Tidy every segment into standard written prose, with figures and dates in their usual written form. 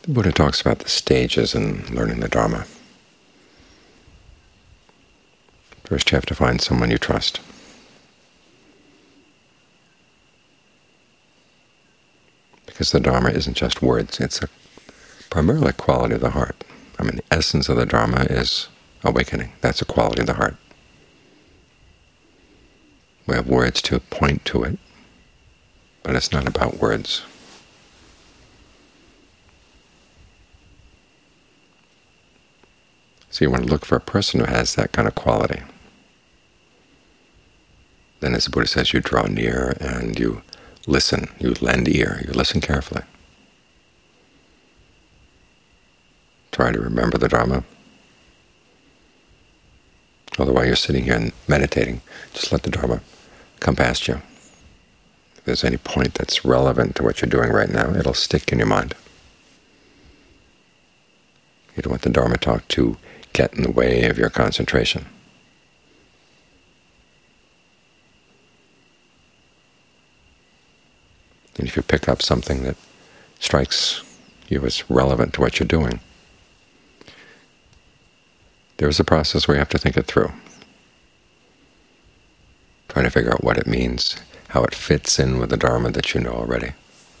The Buddha talks about the stages in learning the Dharma. First, you have to find someone you trust. Because the Dharma isn't just words, it's primarily a quality of the heart. I mean, the essence of the Dharma is awakening. That's a quality of the heart. We have words to point to it, but it's not about words. So you want to look for a person who has that kind of quality. Then, as the Buddha says, you draw near and you listen, you lend ear, you listen carefully. Try to remember the Dharma. Although while you're sitting here and meditating, just let the Dharma come past you. If there's any point that's relevant to what you're doing right now, it'll stick in your mind. You don't want the Dharma talk to get in the way of your concentration. And if you pick up something that strikes you as relevant to what you're doing, there's a process where you have to think it through, trying to figure out what it means, how it fits in with the Dharma that you know already.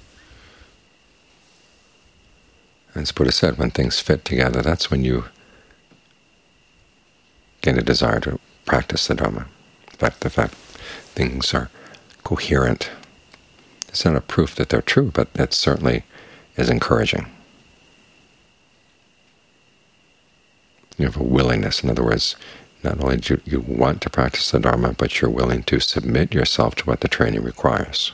And as Buddha said, when things fit together, that's when you gain a desire to practice the Dharma. In fact, the fact things are coherent, it's not a proof that they're true, but it certainly is encouraging. You have a willingness. In other words, not only do you want to practice the Dharma, but you're willing to submit yourself to what the training requires.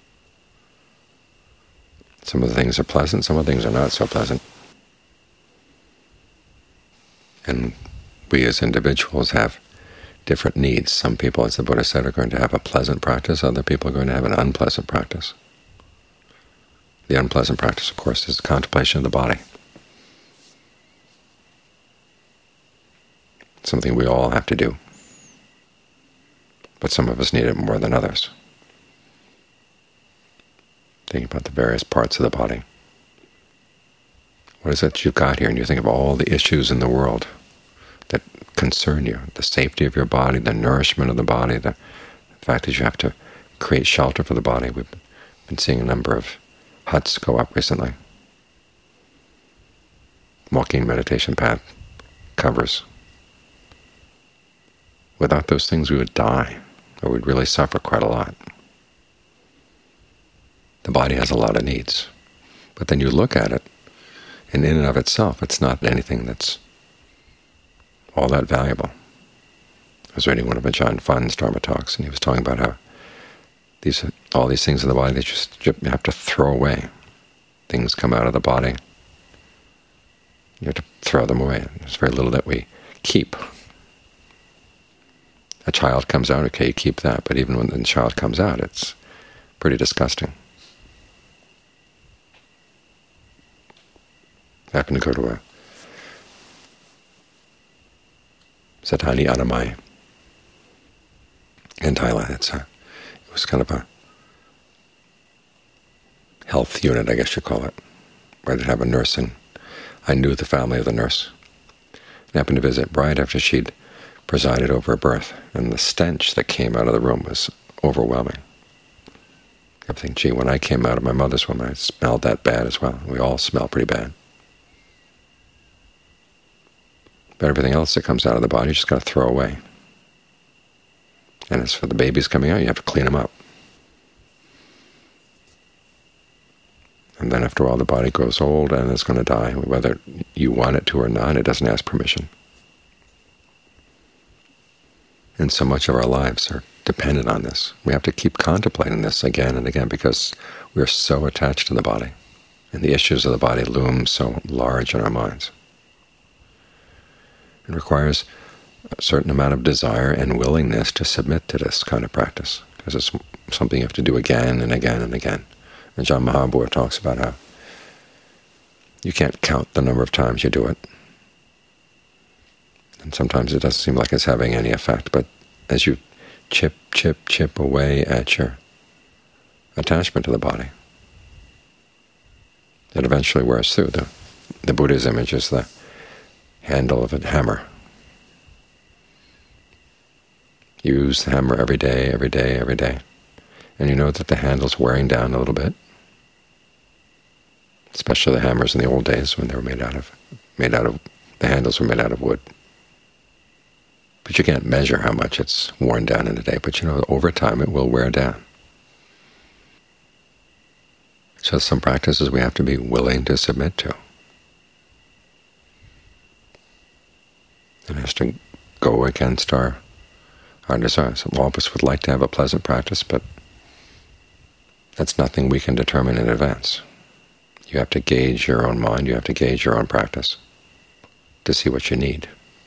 Some of the things are pleasant, some of the things are not so pleasant. And we as individuals have different needs. Some people, as the Buddha said, are going to have a pleasant practice. Other people are going to have an unpleasant practice. The unpleasant practice, of course, is the contemplation of the body. Something we all have to do. But some of us need it more than others. Think about the various parts of the body. What is it you've got here? And you think of all the issues in the world that concern you, the safety of your body, the nourishment of the body, the fact that you have to create shelter for the body. We've been seeing a number of huts go up recently. Walking meditation path covers. Without those things we would die, or we'd really suffer quite a lot. The body has a lot of needs. But then you look at it, and in and of itself, it's not anything that's all that valuable. I was reading one of Ajahn Fun's Dharma talks, and he was talking about how all these things in the body that you have to throw away. Things come out of the body. You have to throw them away. There's very little that we keep. A child comes out, okay, you keep that, but even when the child comes out, it's pretty disgusting. I happened to go to a Satani Anamai in Thailand. It was kind of a health unit, I guess you call it, where they'd have a nurse, and I knew the family of the nurse. I happened to visit right after she'd presided over a birth, and the stench that came out of the room was overwhelming. I think, gee, when I came out of my mother's womb, I smelled that bad as well. We all smell pretty bad. But everything else that comes out of the body, you just got to throw away. And as for the babies coming out, you have to clean them up. And then after all, the body grows old and it's going to die. Whether you want it to or not, it doesn't ask permission. And so much of our lives are dependent on this. We have to keep contemplating this again and again because we are so attached to the body, and the issues of the body loom so large in our minds. It requires a certain amount of desire and willingness to submit to this kind of practice, because it's something you have to do again and again and again. And Ajahn Mahabua talks about how you can't count the number of times you do it. And sometimes it doesn't seem like it's having any effect, but as you chip away at your attachment to the body, it eventually wears through. The Buddha's image is the handle of a hammer. You use the hammer every day, every day, every day, and you know that the handle's wearing down a little bit, especially the hammers in the old days when they were made out of the handles were made out of wood. But you can't measure how much it's worn down in a day, but you know over time it will wear down. So some practices we have to be willing to submit to. It has to go against our desires. All of us would like to have a pleasant practice, but that's nothing we can determine in advance. You have to gauge your own mind, you have to gauge your own practice to see what you need.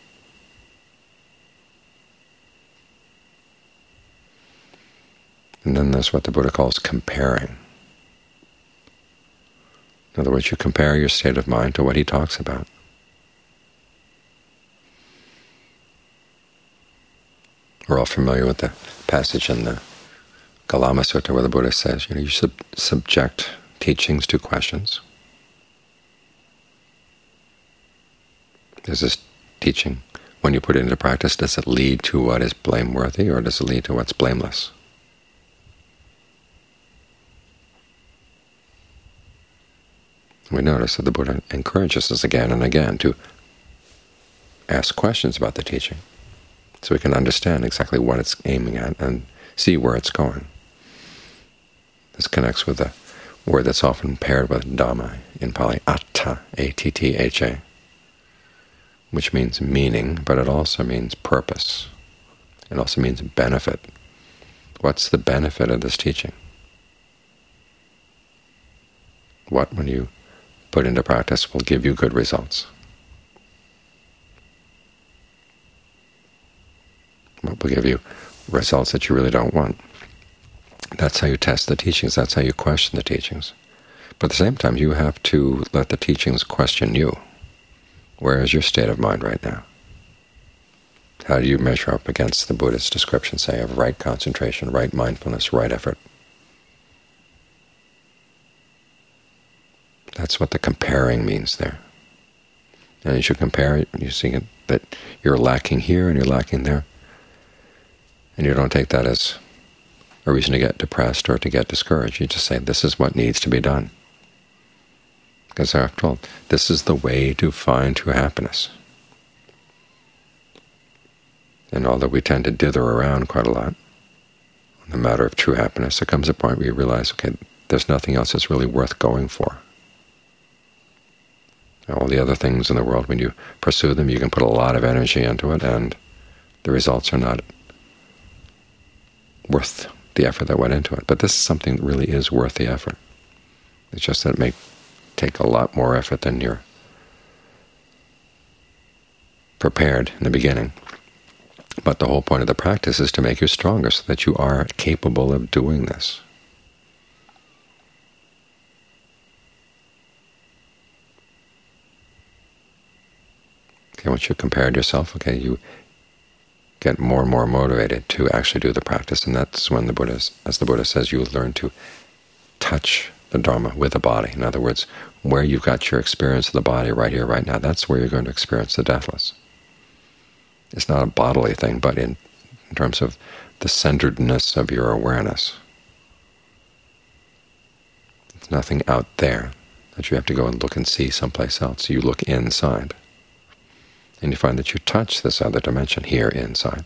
And then there's what the Buddha calls comparing. In other words, you compare your state of mind to what he talks about. We're all familiar with the passage in the Kalama Sutta where the Buddha says, you subject teachings to questions. Is this teaching, when you put it into practice, does it lead to what is blameworthy or does it lead to what's blameless? We notice that the Buddha encourages us again and again to ask questions about the teaching so we can understand exactly what it's aiming at and see where it's going. This connects with the word that's often paired with Dhamma in Pali, atta, A-T-T-H-A, which means meaning, but it also means purpose. It also means benefit. What's the benefit of this teaching? What, when you put into practice, will give you good results? What will give you results that you really don't want? That's how you test the teachings. That's how you question the teachings. But at the same time, you have to let the teachings question you. Where is your state of mind right now? How do you measure up against the Buddhist description, say, of right concentration, right mindfulness, right effort? That's what the comparing means there. And as you compare it, you see that you're lacking here and you're lacking there. And you don't take that as a reason to get depressed or to get discouraged. You just say, this is what needs to be done. Because after all, this is the way to find true happiness. And although we tend to dither around quite a lot on the matter of true happiness, there comes a point where you realize, okay, there's nothing else that's really worth going for. All the other things in the world, when you pursue them, you can put a lot of energy into it, and the results are not worth the effort that went into it. But this is something that really is worth the effort. It's just that it may take a lot more effort than you're prepared in the beginning. But the whole point of the practice is to make you stronger so that you are capable of doing this. Okay, once you've compared yourself, okay, you get more and more motivated to actually do the practice, and that's when the Buddha, as the Buddha says, you learn to touch the Dharma with the body. In other words, where you've got your experience of the body right here, right now, that's where you're going to experience the deathless. It's not a bodily thing, but in terms of the centeredness of your awareness. It's nothing out there that you have to go and look and see someplace else. You look inside. And you find that you touch this other dimension here inside.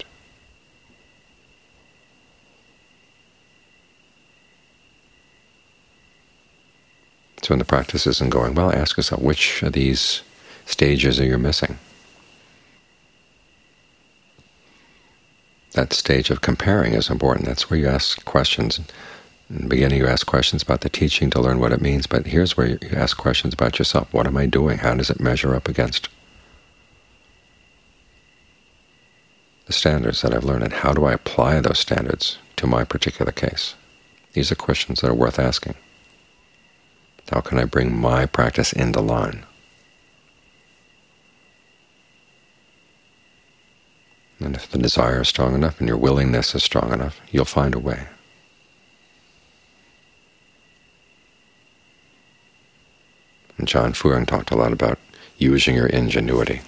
So when the practice isn't going well, ask yourself, which of these stages are you missing? That stage of comparing is important. That's where you ask questions. In the beginning you ask questions about the teaching to learn what it means, but here's where you ask questions about yourself. What am I doing? How does it measure up against the standards that I've learned, and how do I apply those standards to my particular case? These are questions that are worth asking. How can I bring my practice into line? And if the desire is strong enough and your willingness is strong enough, you'll find a way. John Fuang talked a lot about using your ingenuity.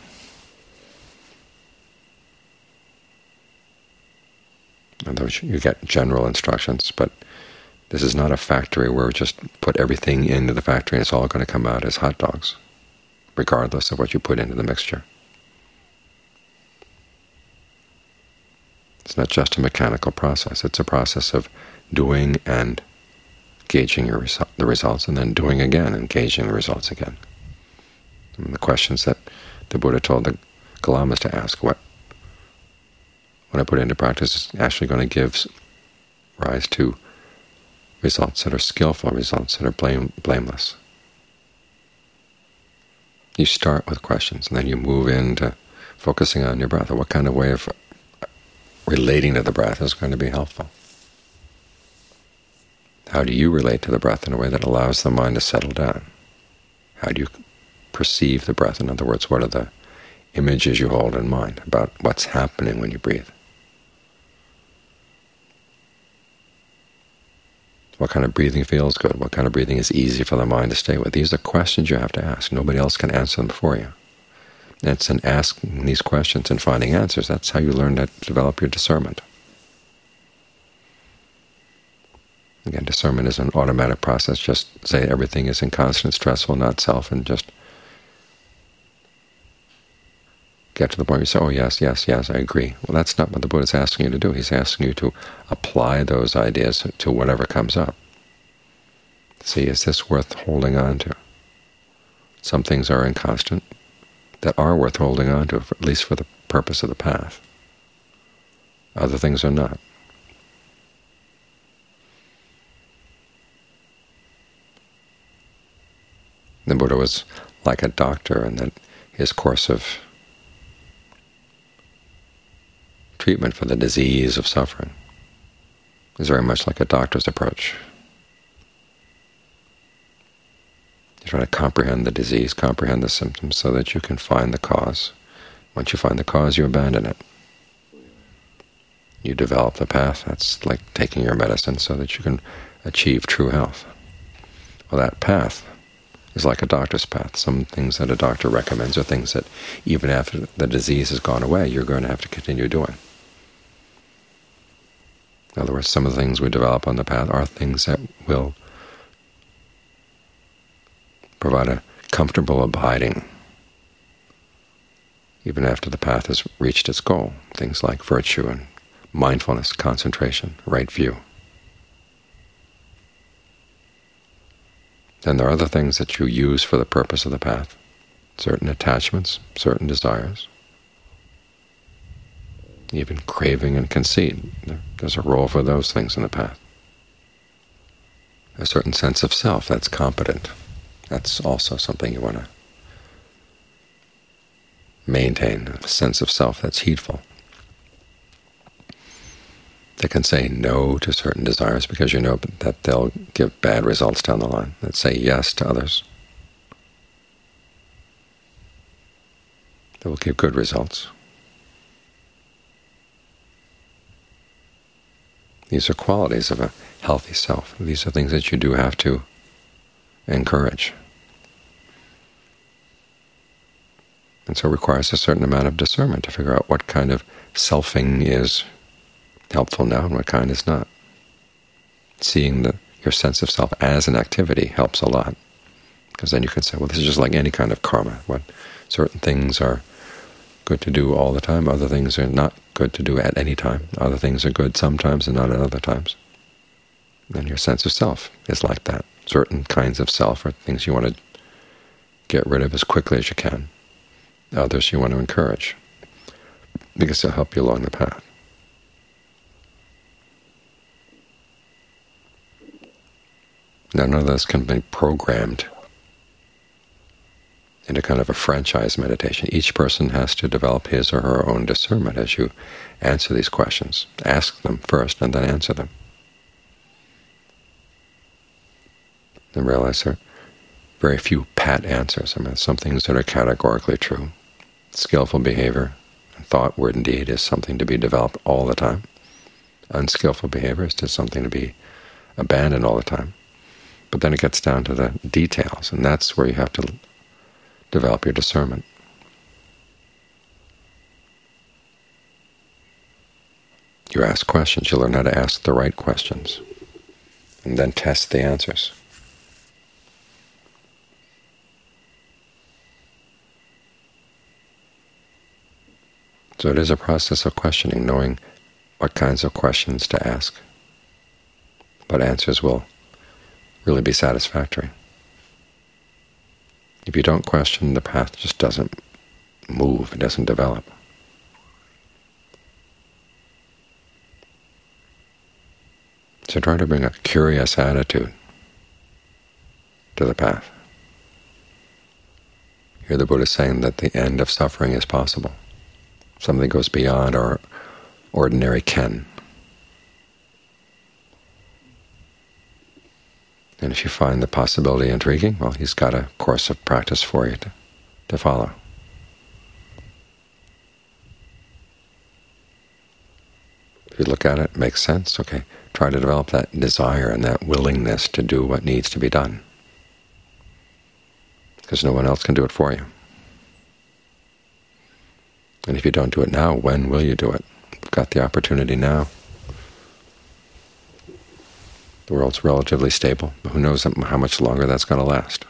In other words, you get general instructions, but this is not a factory where we just put everything into the factory and it's all going to come out as hot dogs, regardless of what you put into the mixture. It's not just a mechanical process. It's a process of doing and gauging the results, and then doing again and gauging the results again. And the questions that the Buddha told the Galamas to ask, what I put into practice is actually going to give rise to results that are skillful, results that are blameless. You start with questions, and then you move into focusing on your breath. What kind of way of relating to the breath is going to be helpful? How do you relate to the breath in a way that allows the mind to settle down? How do you perceive the breath? In other words, what are the images you hold in mind about what's happening when you breathe? What kind of breathing feels good? What kind of breathing is easy for the mind to stay with? These are questions you have to ask. Nobody else can answer them for you. And it's in asking these questions and finding answers that's how you learn to develop your discernment. Again, discernment is an automatic process. Just say everything is inconstant, stressful, not self, and just get to the point where you say, oh, yes, yes, yes, I agree. Well, that's not what the Buddha is asking you to do. He's asking you to apply those ideas to whatever comes up. See, is this worth holding on to? Some things are inconstant that are worth holding on to, at least for the purpose of the path. Other things are not. The Buddha was like a doctor, and that his course of treatment for the disease of suffering is very much like a doctor's approach. You try to comprehend the disease, comprehend the symptoms, so that you can find the cause. Once you find the cause, you abandon it. You develop the path. That's like taking your medicine so that you can achieve true health. Well, that path is like a doctor's path. Some things that a doctor recommends are things that even after the disease has gone away, you're going to have to continue doing. In other words, some of the things we develop on the path are things that will provide a comfortable abiding even after the path has reached its goal. Things like virtue and mindfulness, concentration, right view. Then there are other things that you use for the purpose of the path, certain attachments, certain desires, even craving and conceit. There's a role for those things in the path. A certain sense of self that's competent. That's also something you want to maintain, a sense of self that's heedful, that can say no to certain desires because you know that they'll give bad results down the line, that say yes to others that will give good results. These are qualities of a healthy self. These are things that you do have to encourage. And so it requires a certain amount of discernment to figure out what kind of selfing is helpful now and what kind is not. Seeing your sense of self as an activity helps a lot, because then you can say, well, this is just like any kind of karma. What certain things are good to do all the time, other things are not good to do at any time. Other things are good sometimes and not at other times. And your sense of self is like that. Certain kinds of self are things you want to get rid of as quickly as you can. Others you want to encourage, because they'll help you along the path. Now, none of this can be programmed into kind of a franchise meditation. Each person has to develop his or her own discernment as you answer these questions. Ask them first and then answer them. And realize there are very few pat answers. I mean, some things that are categorically true. Skillful behavior, thought, word, and deed is something to be developed all the time. Unskillful behavior is just something to be abandoned all the time. But then it gets down to the details, and that's where you have to develop your discernment. You ask questions, you learn how to ask the right questions, and then test the answers. So it is a process of questioning, knowing what kinds of questions to ask, what answers will really be satisfactory. If you don't question, the path just doesn't move, it doesn't develop. So try to bring a curious attitude to the path. Here the Buddha is saying that the end of suffering is possible. Something goes beyond our ordinary ken. And if you find the possibility intriguing, well, he's got a course of practice for you to follow. If you look at it, it makes sense, okay, try to develop that desire and that willingness to do what needs to be done, because no one else can do it for you. And if you don't do it now, when will you do it? You've got the opportunity now. The world's relatively stable, but who knows how much longer that's going to last.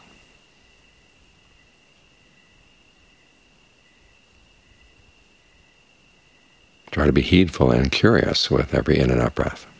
Try to be heedful and curious with every in and out breath.